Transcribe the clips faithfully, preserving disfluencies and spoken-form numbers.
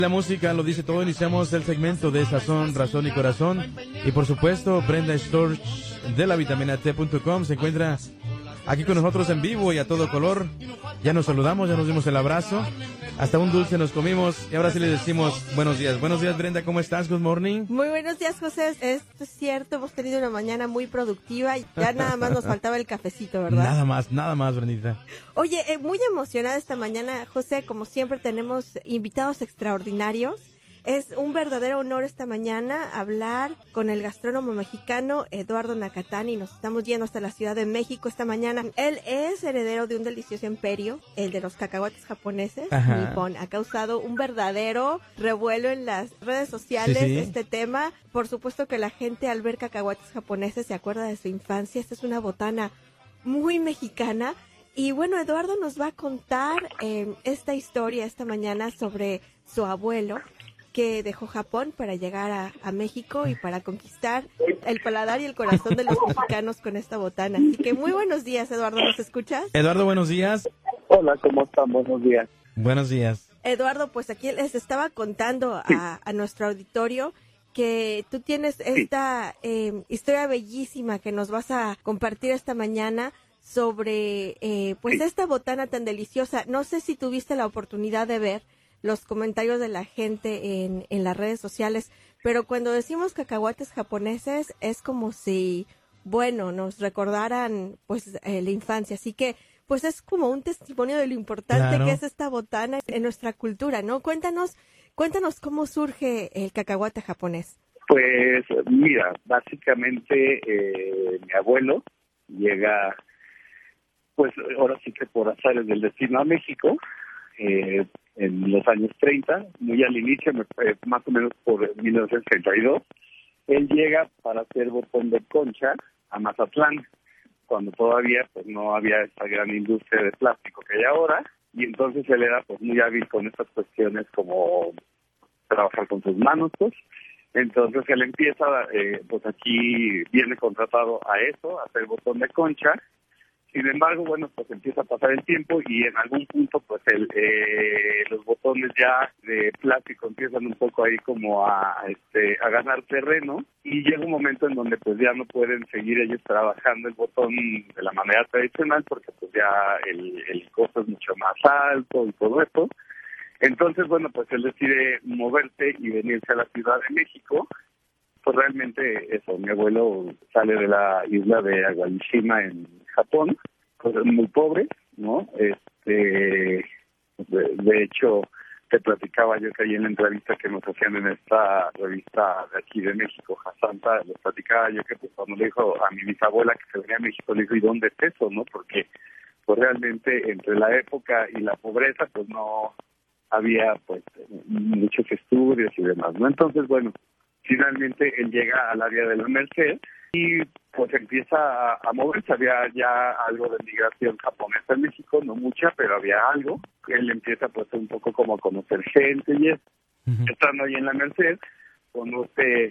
La música lo dice todo. Iniciamos el segmento de Sazón, Razón y Corazón. Y por supuesto, Brenda Storch de la vitamina T punto com se encuentra aquí con nosotros en vivo y a todo color. Ya nos saludamos, ya nos dimos el abrazo. Hasta un dulce nos comimos y ahora sí le decimos buenos días. Buenos días, Brenda, ¿cómo estás? Good morning. Muy buenos días, José. Esto es cierto, hemos tenido una mañana muy productiva y ya nada más nos faltaba el cafecito, ¿verdad? Nada más, nada más, Brendita. Oye, eh, muy emocionada esta mañana, José. Como siempre tenemos invitados extraordinarios. Es un verdadero honor esta mañana hablar con el gastrónomo mexicano Eduardo Nakatani. Nos estamos yendo hasta la Ciudad de México esta mañana. Él es heredero de un delicioso imperio, el de los cacahuates japoneses. Nippon. Ha causado un verdadero revuelo en las redes sociales sí, sí. este tema. Por supuesto que la gente al ver cacahuates japoneses se acuerda de su infancia. Esta es una botana muy mexicana. Y bueno, Eduardo nos va a contar eh, esta historia esta mañana sobre su abuelo, que dejó Japón para llegar a, a México y para conquistar el paladar y el corazón de los mexicanos con esta botana. Así que muy buenos días, Eduardo, ¿nos escuchas? Eduardo, buenos días. Hola, ¿cómo están? Buenos días. Buenos días. Eduardo, pues aquí les estaba contando a, sí. a nuestro auditorio que tú tienes esta eh, historia bellísima que nos vas a compartir esta mañana sobre eh, pues sí. esta botana tan deliciosa. No sé si tuviste la oportunidad de ver los comentarios de la gente en, en las redes sociales, pero cuando decimos cacahuates japoneses es como si, bueno, nos recordaran pues eh, la infancia, así que pues es como un testimonio de lo importante claro. que es esta botana en nuestra cultura, ¿no? Cuéntanos, cuéntanos cómo surge el cacahuate japonés. Pues mira, básicamente eh, mi abuelo llega, pues ahora sí que por azares del destino a México, eh, en los años treinta, muy al inicio, eh, más o menos por mil novecientos treinta y dos, él llega para hacer botón de concha a Mazatlán, cuando todavía pues no había esta gran industria de plástico que hay ahora, y entonces él era pues muy hábil con estas cuestiones como trabajar con sus manos, pues. Entonces él empieza, eh, pues aquí viene contratado a eso, a hacer botón de concha. Sin embargo, bueno, pues empieza a pasar el tiempo y en algún punto, pues el, eh, los botones ya de plástico empiezan un poco ahí como a, este, a ganar terreno y llega un momento en donde pues ya no pueden seguir ellos trabajando el botón de la manera tradicional porque pues ya el, el costo es mucho más alto y todo esto. Entonces, bueno, pues él decide moverse y venirse a la Ciudad de México. Pues realmente eso, mi abuelo sale de la isla de Aguayishima en Japón, pues muy pobre, ¿no? Este, de, de hecho, te platicaba yo que ahí en la entrevista que nos hacían en esta revista de aquí de México, Jasanta, les platicaba yo que pues cuando le dijo a mi bisabuela que se venía a México, le dijo, ¿y dónde es eso, no? Porque pues realmente entre la época y la pobreza, pues no había pues muchos estudios y demás, ¿no? Entonces, bueno, finalmente él llega al área de la Merced y pues empieza a, a moverse. Había ya algo de migración japonesa en México, no mucha, pero había algo. Él empieza pues un poco como a conocer gente y eso. Uh-huh. Estando ahí en la Merced, conoce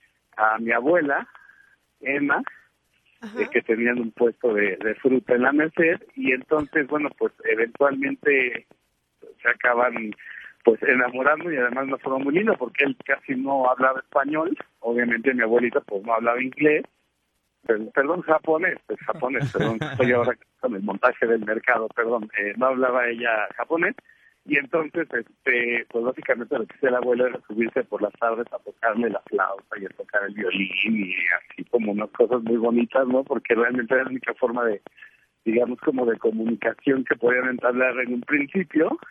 a mi abuela, Emma, uh-huh. eh, que tenían un puesto de, de fruta en la Merced y entonces, bueno, pues eventualmente se acaban pues enamorando y además no fue muy lindo porque él casi no hablaba español, obviamente mi abuelita pues no hablaba inglés, perdón, perdón japonés, pues japonés, perdón, estoy ahora con el montaje del mercado, perdón, eh, no hablaba ella japonés y entonces este pues básicamente lo que hacía el abuelo era subirse por las tardes a tocarle la flauta y a tocar el violín y así como unas cosas muy bonitas, ¿no? Porque realmente era la única forma de, digamos, como de comunicación que podían entablar en un principio.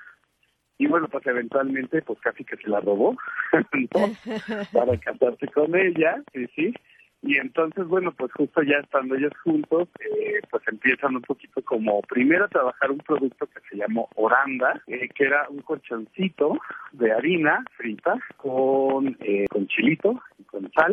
Y bueno, pues eventualmente, pues casi que se la robó, ¿no? Para casarse con ella, sí, sí. Y entonces, bueno, pues justo ya estando ellos juntos, eh, pues empiezan un poquito como primero a trabajar un producto que se llamó Oranda, eh, que era un colchoncito de harina frita con, eh, con chilito y con sal.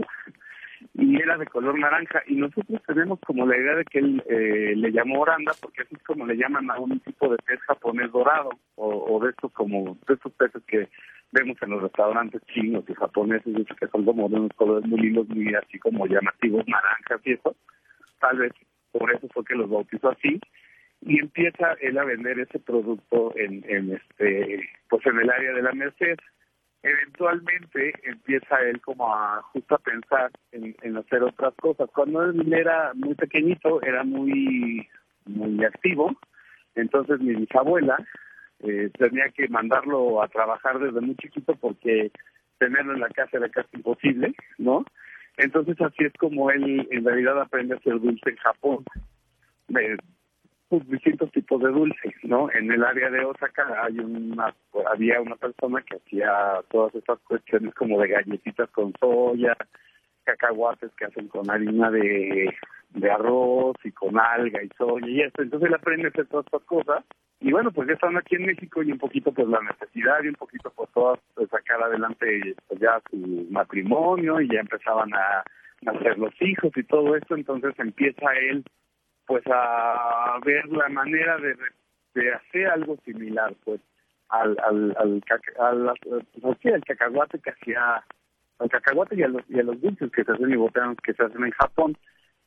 Y era de color naranja, y nosotros tenemos como la idea de que él eh, le llamó Oranda, porque así es como le llaman a un tipo de pez japonés dorado, o, o de estos como, de estos peces que vemos en los restaurantes chinos y japoneses, que son como de unos colores muy lindos, muy así como llamativos, naranjas y eso. Tal vez por eso fue que los bautizó así, y empieza él a vender ese producto en, en este, pues en el área de la Merced. eventualmente empieza él como a justo a pensar en, en hacer otras cosas. Cuando él era muy pequeñito, era muy, muy activo, entonces mi bisabuela eh, tenía que mandarlo a trabajar desde muy chiquito porque tenerlo en la casa era casi imposible, ¿no? Entonces así es como él en realidad aprende a hacer dulce en Japón, eh, pues, distintos tipos de dulce, ¿no? En el área de Osaka hay una, había una persona que hacía todas estas cuestiones como de galletitas con soya, cacahuates que hacen con harina de, de arroz y con alga y soya y esto. Entonces él aprende a hacer todas estas cosas. Y bueno, pues ya están aquí en México y un poquito pues la necesidad y un poquito pues todas pues, sacar adelante pues, ya su matrimonio y ya empezaban a nacer los hijos y todo esto. Entonces empieza él pues a ver la manera de, de hacer algo similar pues al al al, al, al, pues, sí, al cacahuate que hacía al cacahuate y a los y a los dulces que se hacen y botanos que se hacen en Japón.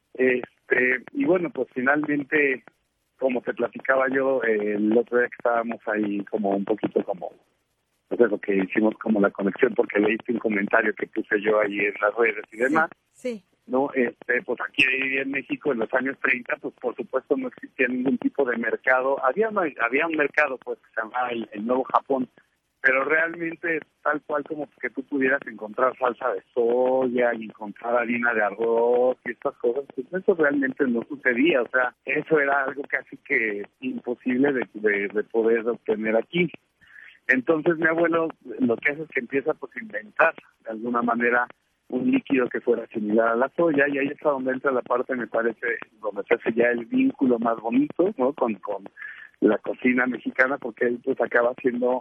Este y bueno, pues finalmente, como te platicaba yo eh, el otro día que estábamos ahí como un poquito como pues eso que hicimos como la conexión porque leíste un comentario que puse yo ahí en las redes y demás. Sí. sí. No, este, pues aquí en México en los años treinta, pues por supuesto no existía ningún tipo de mercado. Había había un mercado pues que se llamaba el, el Nuevo Japón, pero realmente tal cual como que tú pudieras encontrar salsa de soya y encontrar harina de arroz y estas cosas, pues eso realmente no sucedía. O sea, eso era algo casi que imposible de, de, de poder obtener aquí. Entonces mi abuelo lo que hace es que empieza pues a inventar de alguna manera un líquido que fuera similar a la soya, y ahí está donde entra la parte, me parece, donde se hace ya el vínculo más bonito, ¿no? Con, con la cocina mexicana, porque él pues acaba haciendo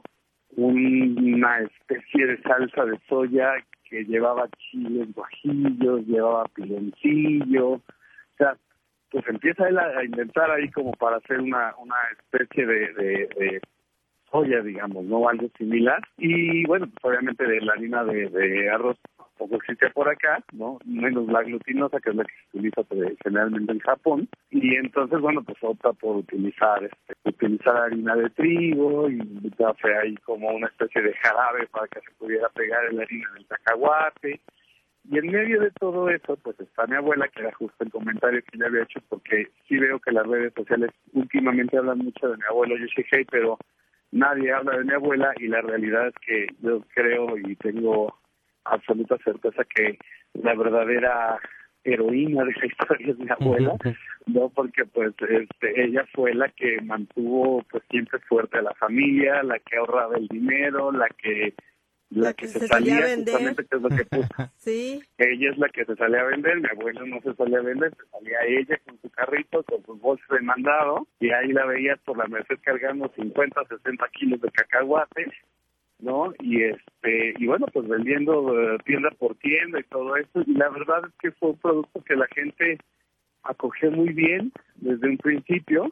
un, una especie de salsa de soya que llevaba chiles guajillos, llevaba piloncillo, o sea, pues empieza él a, a inventar ahí como para hacer una, una especie de, de, de soya, digamos, ¿no? Algo similar. Y bueno, pues obviamente de la harina de, de arroz poco existe por acá, ¿no? Menos la glutinosa, que es la que se utiliza generalmente en Japón. Y entonces, bueno, pues opta por utilizar este, utilizar harina de trigo y hace ahí como una especie de jarabe para que se pudiera pegar en la harina del cacahuate. Y en medio de todo eso, pues está mi abuela, que era justo el comentario que le había hecho, porque sí veo que las redes sociales últimamente hablan mucho de mi abuelo Yoshihei, pero nadie habla de mi abuela, y la realidad es que yo creo y tengo absoluta certeza que la verdadera heroína de esa historia es mi abuela, no, porque pues este, ella fue la que mantuvo pues siempre fuerte a la familia, la que ahorraba el dinero, la que la, la que, que se, se salía, salía justamente, que es lo que puso. Sí. Ella es la que se salía a vender, mi abuelo no se salía a vender, se salía ella con su carrito, con sus bolsas de mandado, y ahí la veías por la Merced cargando cincuenta, sesenta kilos de cacahuates, ¿no? Y este y bueno, pues vendiendo uh, tienda por tienda y todo eso, y la verdad es que fue un producto que la gente acogió muy bien desde un principio.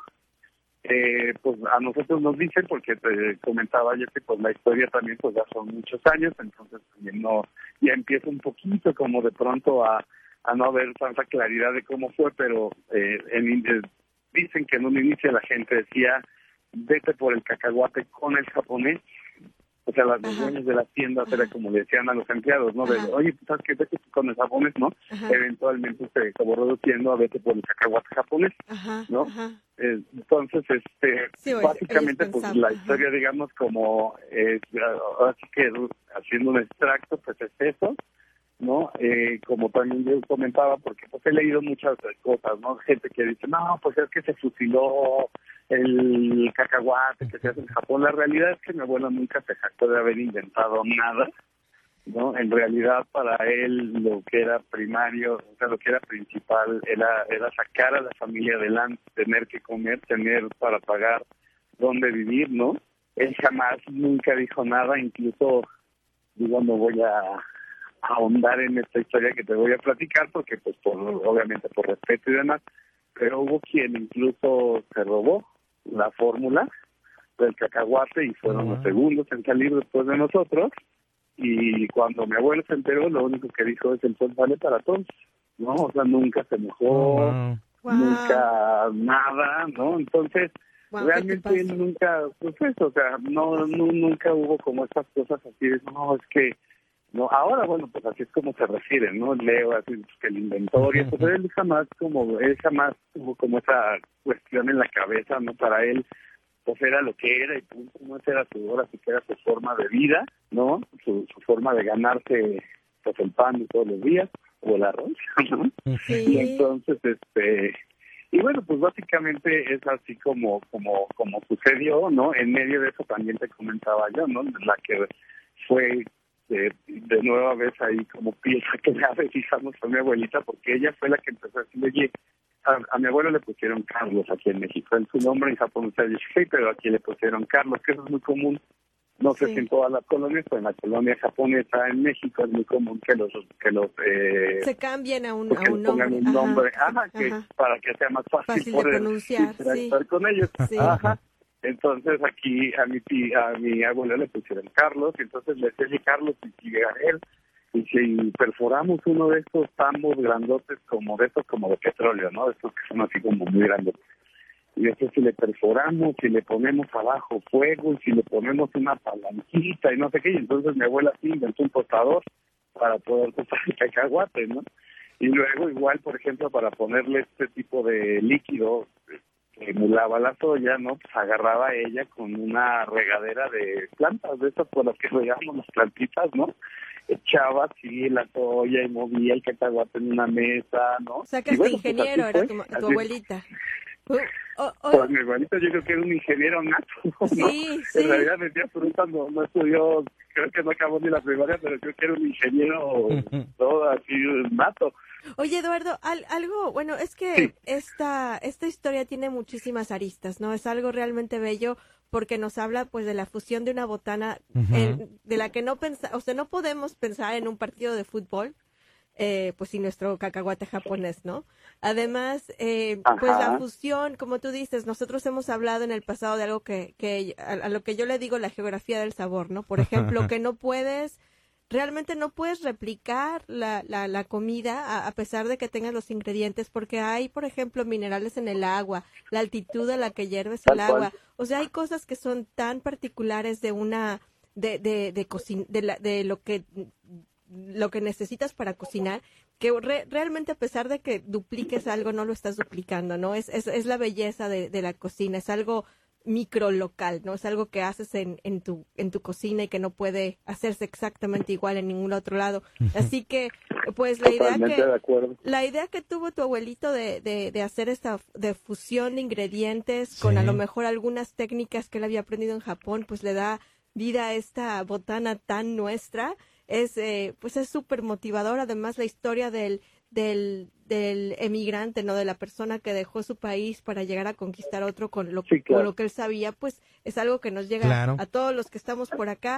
Eh, pues a nosotros nos dicen, porque te comentaba yo que pues la historia también pues ya son muchos años, entonces también no, ya empieza un poquito como de pronto a, a no haber tanta claridad de cómo fue, pero eh, en, eh, dicen que en un inicio la gente decía, vete por el cacahuate con el japonés. O sea, las dueñas de las tiendas era como le decían a los empleados, ¿no? De, oye, pues, ¿sabes qué? Vete con el japonés, ¿no? Ajá. Eventualmente se acabó reduciendo a vete por el cacahuate japonés, ajá, ¿no? Ajá. Eh, entonces, este, sí, básicamente, pues, la historia, ajá, digamos, como, eh, así que haciendo un extracto, pues, es eso, ¿no? Eh, como también yo comentaba, porque pues he leído muchas cosas, ¿no? Gente que dice, no, pues es que se fusiló el cacahuate que se hace en Japón. La realidad es que mi abuelo nunca se jactó de haber inventado nada, ¿no? En realidad para él lo que era primario, o sea, lo que era principal era, era sacar a la familia adelante, tener que comer, tener para pagar dónde vivir, ¿no? Él jamás, nunca dijo nada, incluso, digo, no voy a ahondar en esta historia que te voy a platicar, porque pues por, obviamente por respeto y demás, pero hubo quien incluso se robó la fórmula del cacahuate y fueron uh-huh. los segundos en salir después de nosotros, y cuando mi abuelo se enteró, lo único que dijo es el sol vale para todos, ¿no? O sea, nunca se mojó, uh-huh. nunca nada, ¿no? Entonces, Wow, realmente él nunca, pues eso, o sea, no, no, nunca hubo como estas cosas así de, no, es que, no, ahora, bueno, pues así es como se refieren, ¿no? Leo, así que el inventorio, pues él jamás como, él jamás tuvo como esa cuestión en la cabeza, ¿no? Para él, pues era lo que era y punto, no era su hora, sí que era su forma de vida, ¿no? Su, su forma de ganarse, pues el pan de todos los días, o el arroz, ¿no? Sí. Y entonces, este... Y bueno, pues básicamente es así como como como sucedió, ¿no? En medio de eso también te comentaba yo, ¿no? La que fue de, de nueva vez ahí como pieza clave, fijamos a mi abuelita, porque ella fue la que empezó a decirle, oye, a, a mi abuelo le pusieron Carlos aquí en México, en su nombre en Japón se dice, pero aquí le pusieron Carlos, que eso es muy común. No sé Sí. si en todas las colonias, pero en la colonia japonesa en México es muy común que los que los eh, se cambien a un, porque a un le pongan nombre, un nombre, ajá, ajá, que ajá. para que sea más fácil, Fácil de poder pronunciar, interactuar sí. con ellos. Sí. Ajá. Entonces aquí a mi tía, a mi abuelo le pusieron Carlos, y entonces le decía Carlos y sigue a él. Y si perforamos uno de estos tambos grandotes como de estos como de petróleo, ¿no? Estos que son así como muy grandes. Y después si le perforamos, si le ponemos abajo fuego, y si le ponemos una palanquita y no sé qué, y entonces mi abuela sí inventó un tostador para poder tostar el cacahuate, ¿no? Y luego igual, por ejemplo, para ponerle este tipo de líquido que emulaba la soya, ¿no? Pues agarraba ella con una regadera de plantas, de esas por las que regamos las plantitas, ¿no? Echaba así la soya y movía el cacahuate en una mesa, ¿no? O sea que Y este bueno, pues ingeniero así era fue, tu, tu así- abuelita. Uh, oh, oh, Pues mi abuelito yo creo que era un ingeniero nato, ¿no? Sí, sí. En realidad vendía frutas, no, no estudió, creo que no acabó ni la primaria, pero creo que era un ingeniero todo así nato. Oye, Eduardo, al- algo, bueno, es que Sí. esta, esta historia tiene muchísimas aristas, ¿no? Es algo realmente bello porque nos habla, pues, de la fusión de una botana Ujú. en- de la que no pensa, o sea, no podemos pensar en un partido de fútbol, eh, pues, sin nuestro cacahuate japonés, ¿no? Además, eh, pues, la Ajá. fusión, como tú dices, nosotros hemos hablado en el pasado de algo que, que a, a lo que yo le digo la geografía del sabor, ¿no? Por ejemplo, que no puedes realmente no puedes replicar la, la, la comida a, a pesar de que tengas los ingredientes, porque hay, por ejemplo, minerales en el agua, la altitud a la que hierves el Tal cual. agua. O sea, hay cosas que son tan particulares de una, de, de, de, cocin de, la, de lo que lo que necesitas para cocinar, que re, realmente a pesar de que dupliques algo, no lo estás duplicando, ¿no? Es, es, es la belleza de, de la cocina, es algo micro local, ¿no? Es algo que haces en, en tu en tu cocina y que no puede hacerse exactamente igual en ningún otro lado. Así que, pues la idea Totalmente que de acuerdo. la idea que tuvo tu abuelito de, de, de hacer esta de fusión de ingredientes con Sí. a lo mejor algunas técnicas que él había aprendido en Japón, pues le da vida a esta botana tan nuestra. Es eh, pues es súper motivador. Además, la historia del del del emigrante, ¿no? De la persona que dejó su país para llegar a conquistar otro con lo, Sí, claro. con lo que él sabía, pues es algo que nos llega Claro. a todos los que estamos por acá.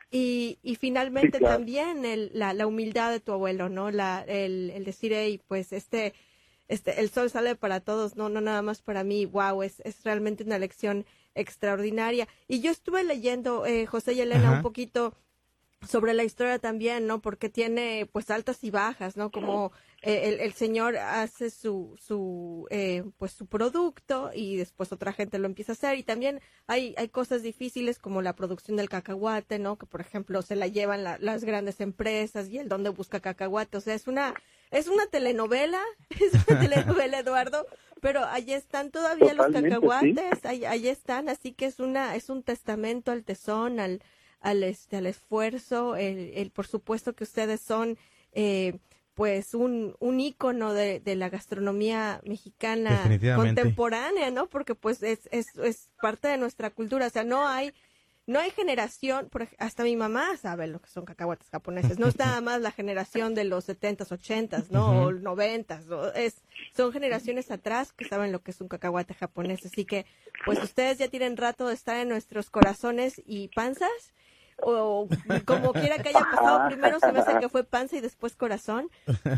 Y, y finalmente Sí, claro. también el, la, la humildad de tu abuelo, ¿no? La, el, el decir, hey, pues este, este, el sol sale para todos, no, no nada más para mí. Wow, es, es realmente una lección extraordinaria. Y yo estuve leyendo, eh, José y Elena, Ajá. un poquito sobre la historia también, ¿no? Porque tiene pues altas y bajas, ¿no? Como eh, el, el señor hace su su eh, pues su producto y después otra gente lo empieza a hacer, y también hay hay cosas difíciles como la producción del cacahuate, ¿no? Que por ejemplo se la llevan la- las grandes empresas y el dónde busca cacahuate, o sea, es una es una telenovela, es una telenovela, Eduardo, pero allí están todavía los Totalmente, cacahuates, ahí, ahí están, así que es una es un testamento al tesón, al al este al esfuerzo, el, el por supuesto que ustedes son eh, pues un un ícono de, de la gastronomía mexicana Definitivamente. contemporánea, ¿no? Porque pues es, es es parte de nuestra cultura, o sea, no hay no hay generación, por ej- hasta mi mamá sabe lo que son cacahuates japoneses, no es nada más la generación de los setentas, ochentas, ¿no? O noventas, ¿no? Es, son generaciones atrás que saben lo que es un cacahuate japonés, así que pues ustedes ya tienen rato de estar en nuestros corazones y panzas, o como quiera que haya pasado, primero se me hace que fue panza y después corazón,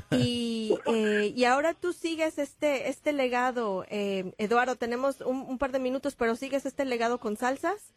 y eh, y ahora tú sigues este este legado, eh, Eduardo, tenemos un, un par de minutos, pero sigues este legado con salsas.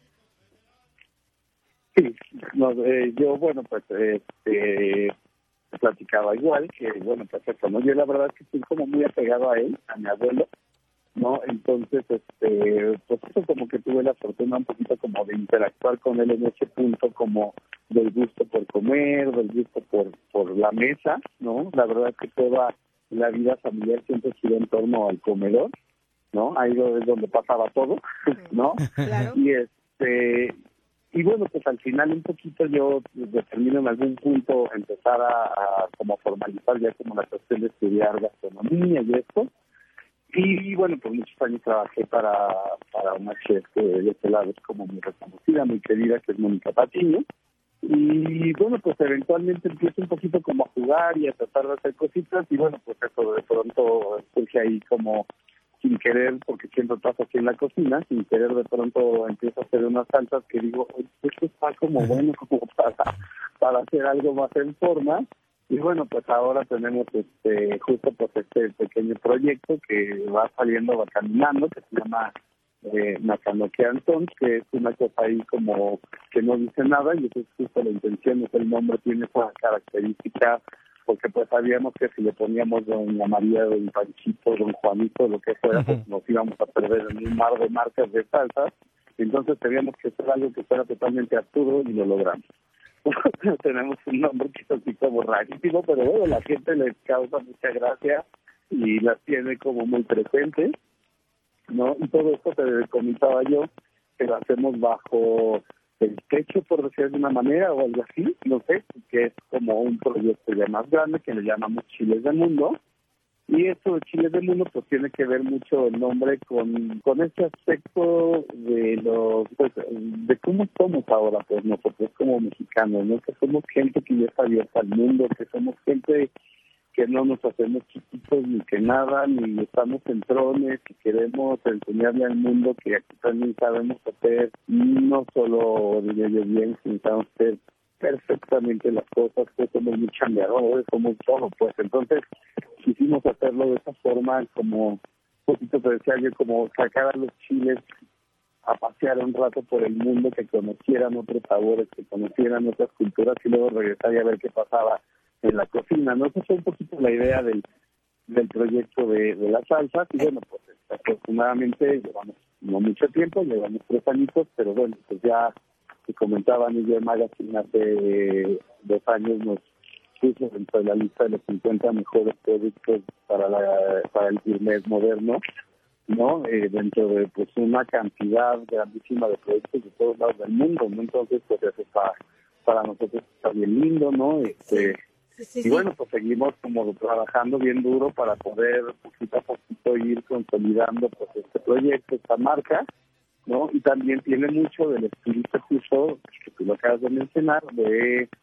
Sí, no, eh, yo, bueno, pues, este, platicaba igual, que, bueno, perfecto, ¿no? Yo la verdad es que estoy como muy apegado a él, a mi abuelo, ¿no? Entonces, este, pues eso como que tuve la fortuna un poquito como de interactuar con él en ese punto como del gusto por comer, del gusto por, por la mesa, ¿no? La verdad es que toda la vida familiar siempre gira en torno al comedor, ¿no? Ahí es donde pasaba todo, ¿no? Claro. Y este, y bueno, pues al final un poquito yo determino en algún punto empezar a, a como formalizar ya como la cuestión de estudiar gastronomía y esto. Y bueno, por muchos años trabajé para, para una chef que de este lado es como muy reconocida, muy querida, que es Mónica Patiño. Y bueno, pues eventualmente empiezo un poquito como a jugar y a tratar de hacer cositas. Y bueno, pues eso de pronto surge ahí como sin querer, porque siempre pasa aquí en la cocina, sin querer de pronto empiezo a hacer unas salsas que digo, esto está como bueno como para, para hacer algo más en forma. Y bueno, pues ahora tenemos este justo pues este pequeño proyecto que va saliendo, va caminando, que se llama eh, Macanoquean Sons, que es una cosa ahí como que no dice nada, y eso es justo la intención, es el nombre tiene esa característica, porque pues sabíamos que si le poníamos Doña María, Don Panchito, Don Juanito, lo que fuera, pues nos íbamos a perder en un mar de marcas de salsas. Entonces teníamos que hacer algo que fuera totalmente absurdo y lo logramos. Tenemos un nombre que es así como rarísimo, pero bueno, la gente les causa mucha gracia y las tiene como muy presentes, ¿no? Y todo esto te comentaba yo, que lo hacemos bajo el techo, por decir de una manera, o algo así, no sé, que es como un proyecto ya más grande que le llamamos Chiles del Mundo. Y esto de Chiles del Mundo pues tiene que ver mucho el nombre con, con este aspecto de los pues, de cómo somos ahora pues nosotros como mexicanos, ¿no? Que somos gente que ya está abierta al mundo, que somos gente que no nos hacemos chiquitos ni que nada, ni estamos en trones, y queremos enseñarle al mundo que aquí también sabemos hacer no solo de ellos bien, sino sabemos hacer perfectamente las cosas, que somos muy chambeadores, somos todo, pues entonces quisimos hacerlo de esa forma, como un poquito te decía yo, como sacar a los chiles a pasear un rato por el mundo, que conocieran otros sabores, que conocieran otras culturas y luego regresar y a ver qué pasaba en la cocina, ¿no? Esa fue un poquito la idea del, del proyecto de, de las salsas y bueno, pues afortunadamente llevamos no mucho tiempo, llevamos tres añitos, pero bueno, pues ya que comentaban y yo en Magazine hace dos años nos puso dentro de la lista de los cincuenta mejores productos para la para el gourmet moderno, ¿no? Eh, dentro de pues una cantidad grandísima de productos de todos lados del mundo, ¿no? Entonces pues eso está, para nosotros está bien lindo, ¿no? Este Sí, sí, y sí. bueno, pues seguimos como trabajando bien duro para poder poquito a poquito ir consolidando pues este proyecto, esta marca, ¿no? Y también tiene mucho del espíritu justo que tú lo acabas de mencionar, de